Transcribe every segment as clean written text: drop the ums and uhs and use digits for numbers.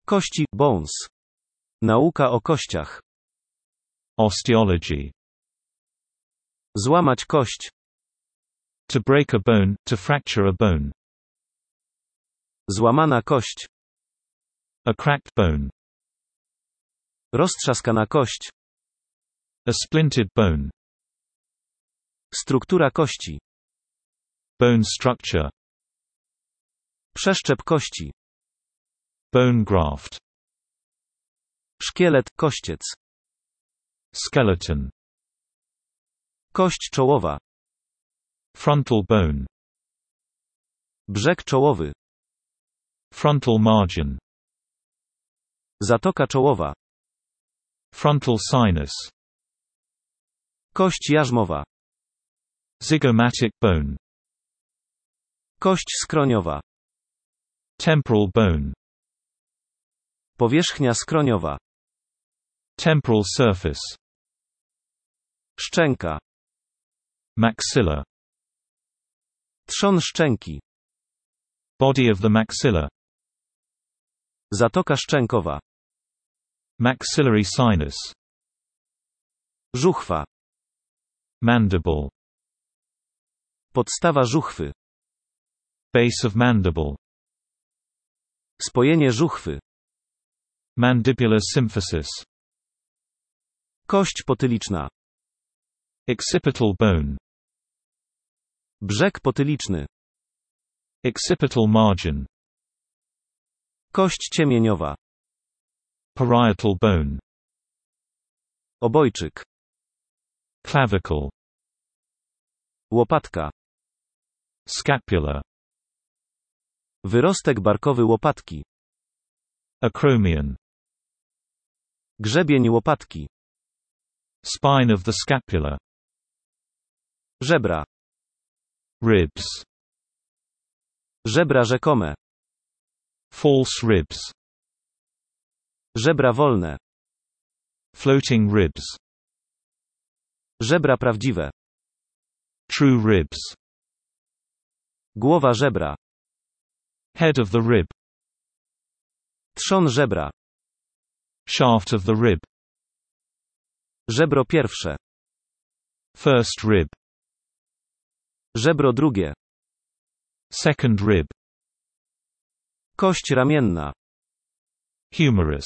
Kości, bones. Nauka o kościach. Osteology. Złamać kość. To break a bone, to fracture a bone. Złamana kość. A cracked bone. Roztrzaskana kość. A splintered bone. Struktura kości. Bone structure. Przeszczep kości. Bone graft. Szkielet, kościec. Skeleton. Kość czołowa. Frontal bone. Brzeg czołowy. Frontal margin. Zatoka czołowa. Frontal sinus. Kość jarzmowa. Zygomatic bone. Kość skroniowa. Temporal bone. Powierzchnia skroniowa. Temporal surface. Szczęka. Maxilla. Trzon szczęki. Body of the maxilla. Zatoka szczękowa. Maxillary sinus. Żuchwa. Mandible. Podstawa żuchwy. Base of mandible. Spojenie żuchwy. Mandibular symphysis. Kość potyliczna. Occipital bone. Brzeg potyliczny. Occipital margin. Kość ciemieniowa. Parietal bone. Obojczyk. Clavicle. Łopatka. Scapula. Wyrostek barkowy łopatki. Acromion. Grzebień łopatki. Spine of the scapula. Żebra. Ribs. Żebra rzekome. False ribs. Żebra wolne. Floating ribs. Żebra prawdziwe. True ribs. Głowa żebra. Head of the rib. Trzon żebra. Shaft of the rib. Żebro pierwsze. First rib. Żebro drugie. Second rib. Kość ramienna. Humerus.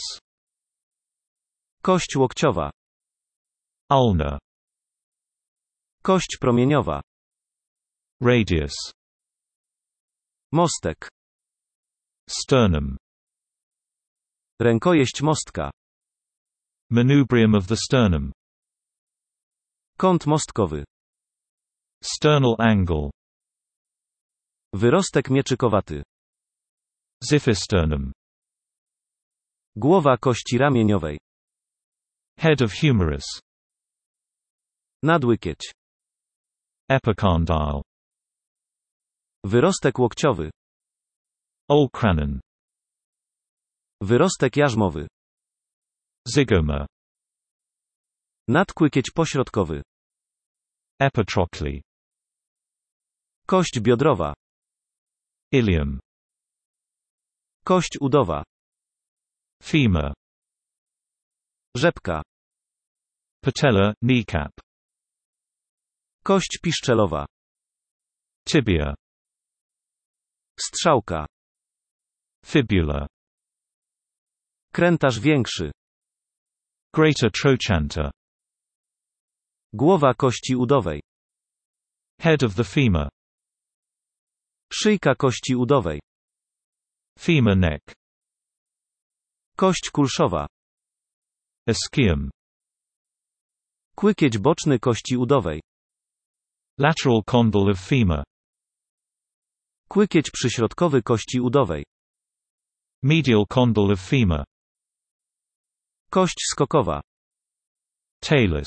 Kość łokciowa. Ulna. Kość promieniowa. Radius. Mostek. Sternum. Rękojeść mostka. Manubrium of the sternum. Kąt mostkowy. Sternal angle. Wyrostek mieczykowaty. Xiphisternum. Głowa kości ramieniowej. Head of humerus. Nadłykieć. Epicondyle. Wyrostek łokciowy. Olecranon. Wyrostek jarzmowy. Zygoma. Nadkłykieć pośrodkowy. Epitrochlear. Kość biodrowa. Ilium. Kość udowa. Femur. Rzepka. Patella, kneecap. Kość piszczelowa. Tibia. Strzałka. Fibula. Krętarz większy. Greater trochanter. Głowa kości udowej. Head of the femur. Szyjka kości udowej. Femur neck. Kość kulszowa. Ischium. Kłykieć boczny kości udowej. Lateral condyle of femur. Kłykieć przyśrodkowy kości udowej. Medial condyle of femur. Kość skokowa. Talus.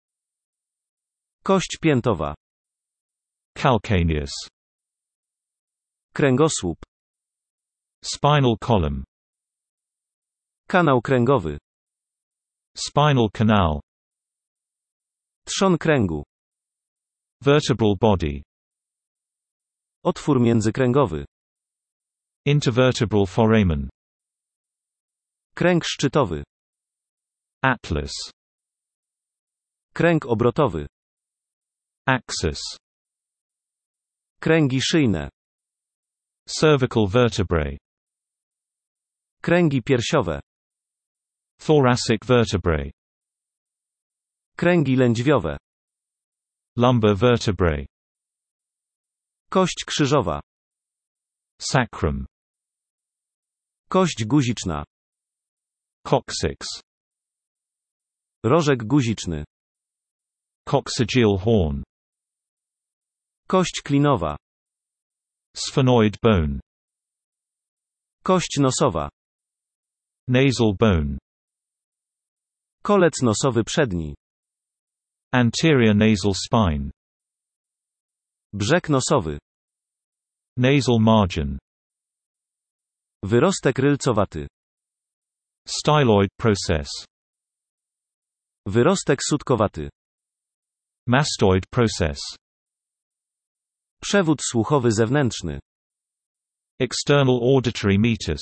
Kość piętowa. Calcaneus. Kręgosłup. Spinal column. Kanał kręgowy. Spinal canal. Trzon kręgu. Vertebral body. Otwór międzykręgowy. Intervertebral foramen. Kręg szczytowy. Atlas. Kręg obrotowy. Axis. Kręgi szyjne. Cervical vertebrae. Kręgi piersiowe. Thoracic vertebrae. Kręgi lędźwiowe. Lumbar vertebrae. Kość krzyżowa. Sacrum. Kość guziczna. Coccyx. Rożek guziczny. Coccygeal horn. Kość klinowa. Sphenoid bone. Kość nosowa. Nasal bone. Kolec nosowy przedni. Anterior nasal spine. Brzeg nosowy. Nasal margin. Wyrostek rylcowaty. Styloid process. Wyrostek sutkowaty. Mastoid process. Przewód słuchowy zewnętrzny. External auditory meatus.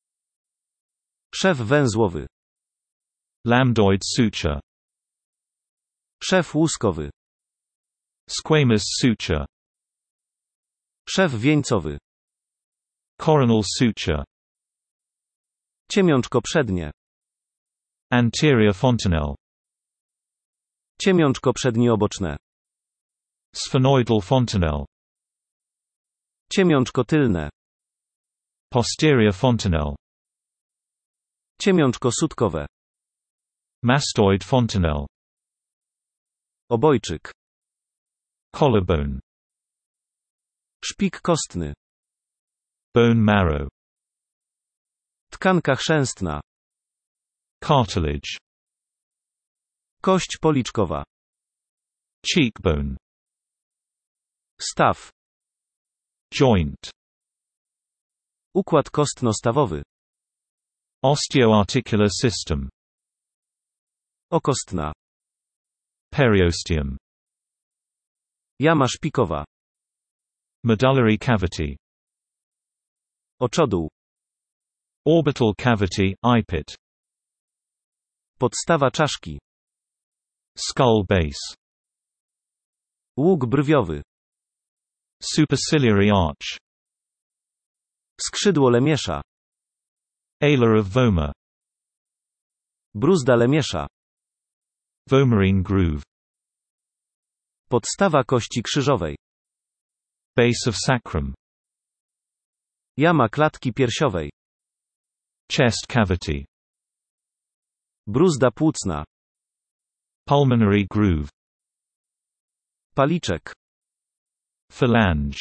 Szew węzłowy. Lambdoid suture. Szew łuskowy. Squamous suture. Szew wieńcowy. Coronal suture. Ciemiączko przednie. Anterior fontanelle. Ciemiączko przednioboczne. Sphenoidal fontanelle. Ciemiączko tylne. Posterior fontanelle. Ciemiączko sutkowe. Mastoid fontanelle. Obojczyk. Collarbone. Szpik kostny. Bone marrow. Tkanka chrzęstna. Cartilage. Kość policzkowa. Cheekbone. Staw. Joint. Układ kostno-stawowy. Osteoarticular system. Okostna. Periosteum. Jama szpikowa. Medullary cavity. Oczodół. Orbital cavity, eye-pit. Podstawa czaszki. Skull base. Łuk brwiowy. Superciliary arch. Skrzydło lemiesza. Alar of vomer. Bruzda lemiesza. Vomerine groove. Podstawa kości krzyżowej. Base of sacrum. Jama klatki piersiowej. Chest cavity. Bruzda płucna. Pulmonary groove. Paliczek. Phalange.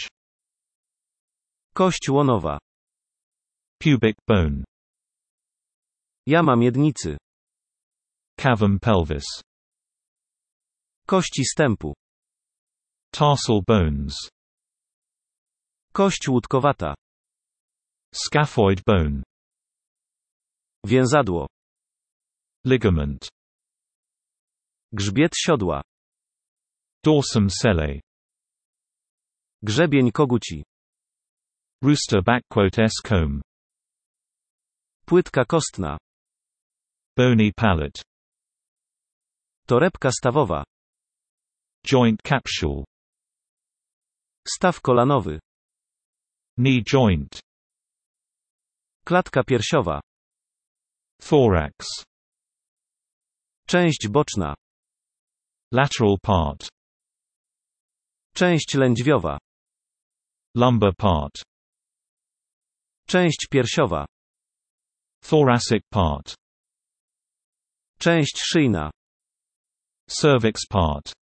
Kość łonowa. Pubic bone. Jama miednicy. Cavum pelvis. Kości stępu. Tarsal bones. Kość łódkowata. Scaphoid bone. Więzadło. Ligament. Grzbiet siodła. Dorsum sellae. Grzebień koguci. Rooster _s comb. Płytka kostna. Bony palate. Torebka stawowa. Joint capsule. Staw kolanowy. Knee joint. Klatka piersiowa. Thorax. Część boczna. Lateral part. Część lędźwiowa. Lumbar part. Część piersiowa. Thoracic part. Część szyjna. Cervix part.